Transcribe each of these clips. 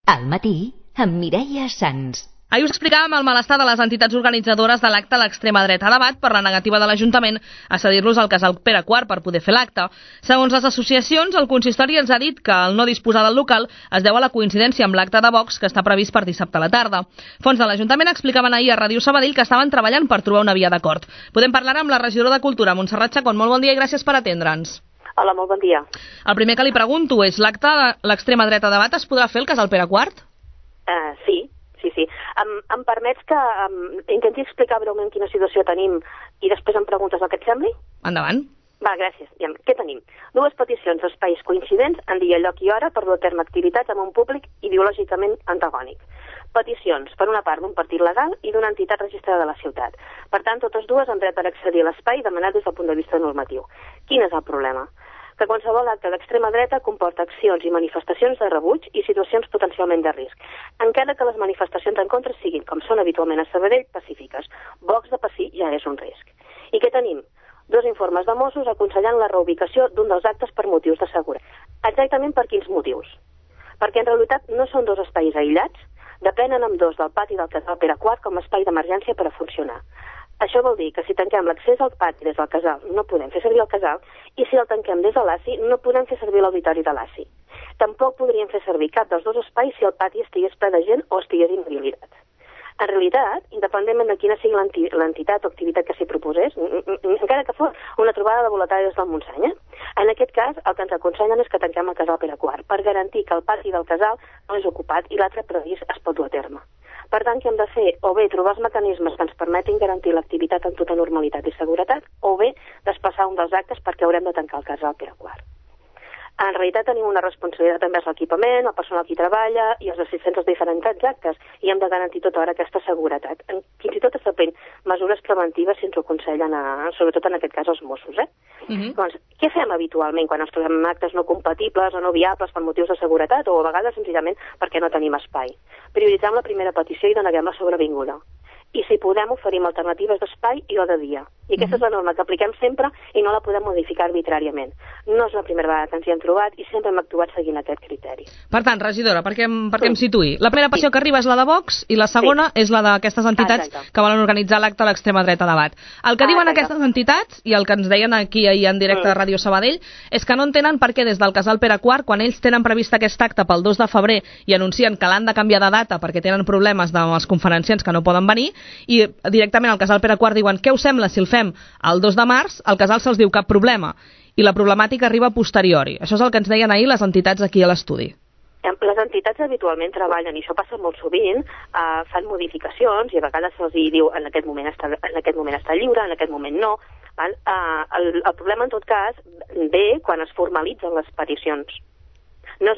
Al matí, amb Mireia Sans. Ahir us explicàvem el malestar de les entitats organitzadores de l'acte a l'extrema dreta debat per la negativa de l'Ajuntament a cedir-los al casal Pere IV per poder fer l'acte. Segons les associacions, el consistori els ha dit que el no disposar del local es deu a la coincidència amb l'acte de Vox que està previst per dissabte a la tarda. Fons de l'Ajuntament explicaven ahir a Ràdio Sabadell que estaven treballant per trobar una via d'acord. Podem parlar amb la regidora de Cultura, Montserrat Chacón. Molt bon dia i gràcies per atendre'ns. Hola, molt bon dia. El primer que li pregunto és, l'acte de l'extrema dreta debat es podrà fer al casal Pere IV? Sí. Em permets que intenti explicar breument quina situació tenim i després em preguntes el que et sembli? Endavant. Va, gràcies. Què tenim? Dues peticions d'espais coincidents en dia, lloc i hora per dur a terme activitats amb un públic ideològicament antagònic. Peticions, per una part, d'un partit legal i d'una entitat registrada de la ciutat. Per tant, totes dues han dret per accedir a l'espai demanat des del punt de vista normatiu. Quin és el problema? Que qualsevol acte d'extrema dreta comporta accions i manifestacions de rebuig i situacions potencialment de risc, encara que les manifestacions en contra siguin, com són habitualment a Sabadell, pacífiques. Vox de passir ja és un risc. I què tenim? Dos informes de Mossos aconsellant la reubicació d'un dels actes per motius de seguretat. Exactament per quins motius? Perquè en realitat no són dos espais aïllats, depenen ambdós del pati del casal Pere IV com a espai d'emergència per a funcionar. Això vol dir que si tanquem l'accés al pati des del casal no podem fer servir el casal i si el tanquem des de l'ACI no podem fer servir l'auditori de l'ACI. Tampoc podríem fer servir cap dels dos espais si el pati estigués ple de gent o estigués inhabilitat. En realitat, independentment de quina sigui l'entitat o activitat que s'hi proposés, encara que fos una trobada de boletaris del Montseny, en aquest cas el que ens aconsellen és que tanquem el casal Pere IV per garantir que el pati del casal no és ocupat i l'altre previst es pot dur a terme. Per tant, què hem de fer? O bé trobar els mecanismes que ens permetin garantir l'activitat amb tota normalitat i seguretat, o bé desplaçar un dels actes perquè haurem de tancar el casal Pere IV. En realitat tenim una responsabilitat envers l'equipament, el personal que hi treballa i els assistents als diferents actes i hem de garantir tota hora aquesta seguretat. Fins i tot establint mesures preventives si ens ho aconsellen, sobretot en aquest cas els Mossos. Doncs, què fem habitualment quan ens trobem actes no compatibles o no viables per motius de seguretat o a vegades senzillament perquè no tenim espai? Prioritzem la primera petició i donem la sobrevinguda. I si podem oferim alternatives d'espai i o de dia. I aquesta és la norma que apliquem sempre i no la podem modificar arbitràriament. No és la primera vegada que ens hi hem trobat i sempre hem actuat seguint aquest criteri. Per tant, regidora, perquè em situï. La primera passió que arriba és la de Vox i la segona és la d'aquestes entitats que volen organitzar l'acte a l'extrema dreta debat. El que diuen aquestes entitats, i el que ens deien aquí ahir en directe a Ràdio Sabadell, és que no entenen per què des del casal Pere IV, quan ells tenen previst aquest acte pel 2 de febrer i anuncien que l'han de canviar de data perquè tenen problemes amb els conferenciants que no poden venir, i directament al casal Pere IV diuen què us sembla si el fem el 2 de març, al casal se'ls diu cap problema i la problemàtica arriba a posteriori. Això és el que ens deien ahir les entitats aquí a l'estudi. Les entitats habitualment treballen, i això passa molt sovint, fan modificacions i a vegades se'ls diu en aquest moment està lliure, en aquest moment no. El problema en tot cas ve quan es formalitzen les peticions. No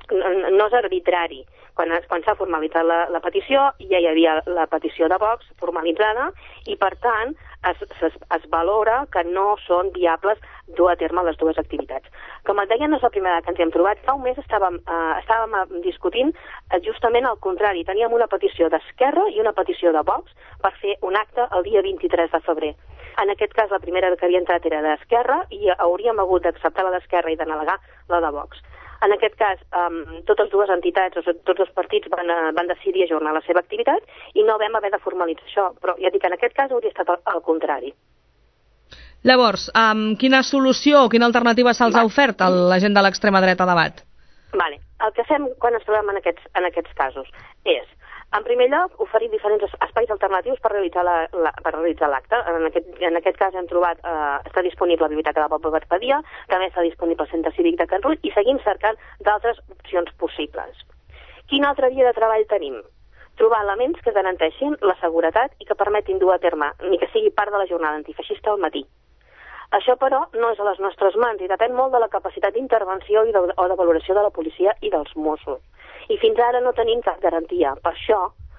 és arbitrari. Quan s'ha formalitzat la petició, ja hi havia la petició de Vox formalitzada i, per tant, es valora que no són viables dur a terme les dues activitats. Com et deia, no és la primera que ens hi hem trobat. Fa un mes estàvem discutint justament el contrari. Teníem una petició d'Esquerra i una petició de Vox per fer un acte el dia 23 de febrer. En aquest cas, la primera que havia entrat era d'Esquerra i hauríem hagut d'acceptar la d'Esquerra i de negar la de Vox. En aquest cas, totes dues entitats, o tots els partits van decidir ajornar la seva activitat i no vam haver de formalitzar això, però ja dic que en aquest cas hauria estat al contrari. Llavors, quina solució o quina alternativa se'ls ha ofert a la gent de l'extrema dreta debat? El que fem quan ens trobem en aquests casos és, en primer lloc, oferir diferents espais alternatius per realitzar l'acte. En aquest cas hem trobat, està disponible la Biblioteca del Poble Barpadia, també està disponible el Centre Cívic de Can Rull i seguim cercant d'altres opcions possibles. Quina altra via de treball tenim? Trobar elements que garanteixin la seguretat i que permetin dur a terme, ni que sigui part de la jornada antifeixista al matí. Això, però, no és a les nostres mans i depèn molt de la capacitat d'intervenció o de valoració de la policia i dels Mossos. I fins ara no tenim cap garantia. Per això,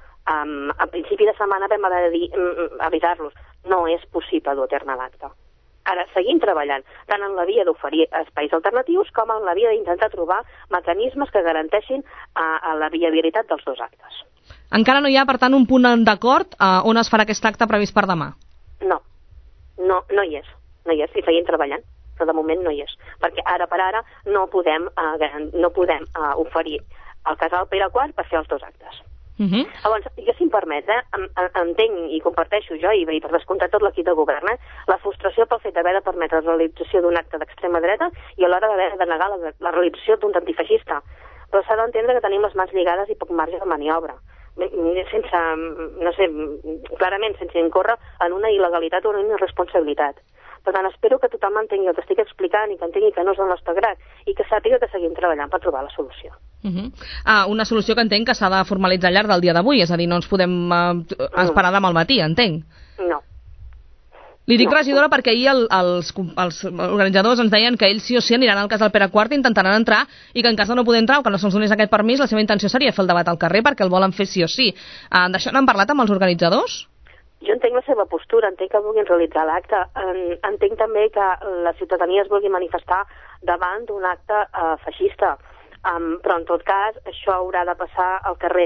a principi de setmana vam haver de avisar-los. No és possible dur a terme l'acte. Ara seguim treballant tant en la via d'oferir espais alternatius com en la via d'intentar trobar mecanismes que garanteixin la viabilitat dels dos actes. Encara no hi ha, per tant, un punt d'acord on es farà aquest acte previst per demà? No hi és. No hi és, i seguim treballant, però de moment no hi és. Perquè ara per ara no podem oferir al casal Pere IV per fer els 2 actes. Llavors, jo, si em permet, entenc i comparteixo jo, i per descomptar tot l'equip de govern, la frustració pel fet d'haver de permetre la realització d'un acte d'extrema dreta i a l'hora d'haver de negar la realització d'un antifeixista. Però s'ha d'entendre que tenim les mans lligades i poc marge de maniobra, sense, no sé, clarament sense incórrer en una il·legalitat o una irresponsabilitat. Per tant, espero que tothom entengui el que estic explicant i que entengui que no és el nostre grat i que sàpiga que seguim treballant per trobar la solució. Una solució que entenc que s'ha de formalitzar al llarg del dia d'avui, és a dir, no ens podem esperar demà al matí, entenc. No. Li dic, regidora, perquè ahir els organitzadors ens deien que ells sí o sí aniran al cas del Pere IV, intentaran entrar i que en cas de no poder entrar o que no se'ls donés aquest permís, la seva intenció seria fer el debat al carrer perquè el volen fer sí o sí. D'això n'han parlat amb els organitzadors? Jo entenc la seva postura, entenc que vulguin realitzar l'acte, entenc també que la ciutadania es vulgui manifestar davant d'un acte feixista, però en tot cas això haurà de passar al carrer.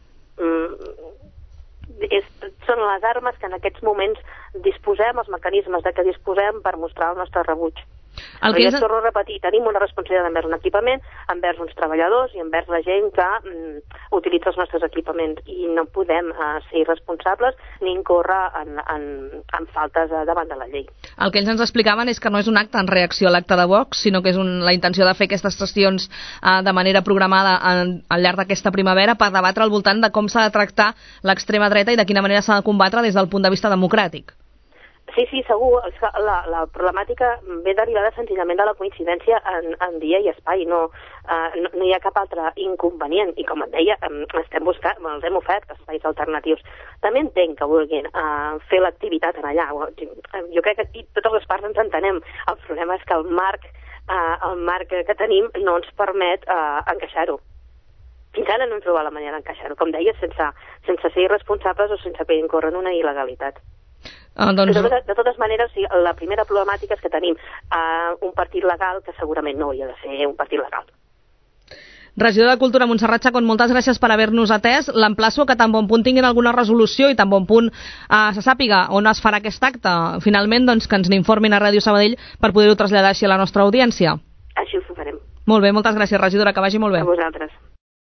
Són les armes que en aquests moments disposem, els mecanismes de què disposem per mostrar el nostre rebuig. Però jo torno a repetir, tenim una responsabilitat envers un equipament, envers uns treballadors i envers la gent que utilitza els nostres equipaments i no podem ser irresponsables ni incórrer en faltes davant de la llei. El que ells ens explicaven és que no és un acte en reacció a l'acte de Vox, sinó que és la intenció de fer aquestes sessions de manera programada al llarg d'aquesta primavera per debatre al voltant de com s'ha de tractar l'extrema dreta i de quina manera s'ha de combatre des del punt de vista democràtic. Sí, segur. La problemàtica ve derivada senzillament de la coincidència en dia i espai. No hi ha cap altre inconvenient. I com et deia, estem buscant, els hem ofert espais alternatius. També entenc que vulguin fer l'activitat en allà. Jo crec que aquí totes les parts ens entenem. El problema és que el marc que tenim no ens permet encaixar-ho. Fins ara no hem trobat la manera d'encaixar-ho. Com deia, sense ser irresponsables o sense que incorren una il·legalitat. De totes maneres, la primera problemàtica és que tenim un partit legal que segurament no hauria de ser un partit legal. Regidora de Cultura, Montserrat Chacón, moltes gràcies per haver-nos atès. L'emplaço que tan bon punt tinguin alguna resolució i tan bon punt se sàpiga on es farà aquest acte. Finalment, doncs, que ens n'informin a Ràdio Sabadell per poder-ho traslladar així a la nostra audiència. Així ho farem. Molt bé, moltes gràcies, regidora, que vagi molt bé. A vosaltres.